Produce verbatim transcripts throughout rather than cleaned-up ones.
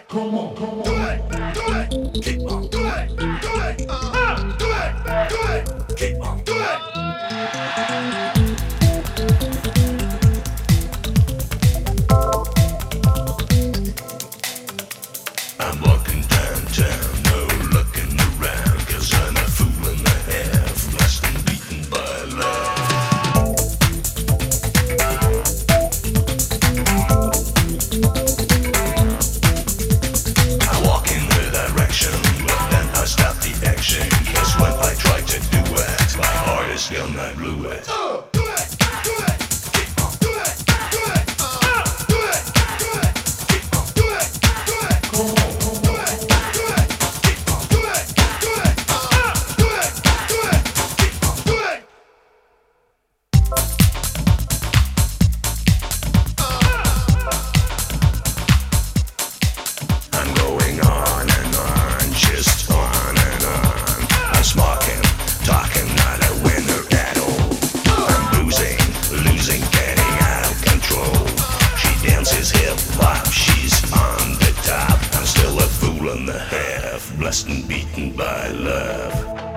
Come on, come on. Do it, do it, keep on, do it, do it, uh, do it, do it, keep on, do it. I'm walking downtown, no looking around, 'cause I'm a fool and a half, lost and beaten by love. I walk in the direction, but then I stop the action, 'cause when I try to do it, my heart is gone, I blew it. Uh, do it, do it, keep on, do it, do it, uh, do it, do it, keep on, do it, do it, come on. Blessed and beaten by love.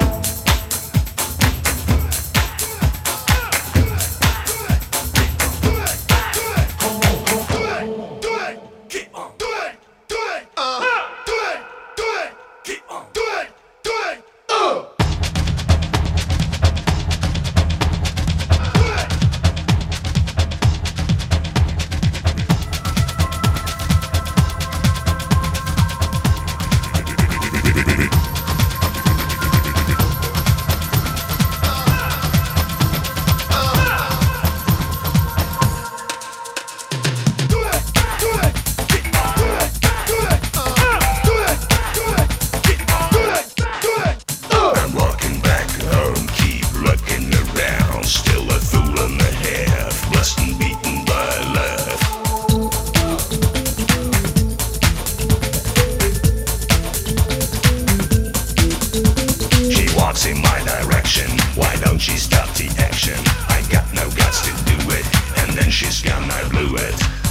In my direction, why don't she stop the action? I got no guts to do it, and then she's gone, I blew it.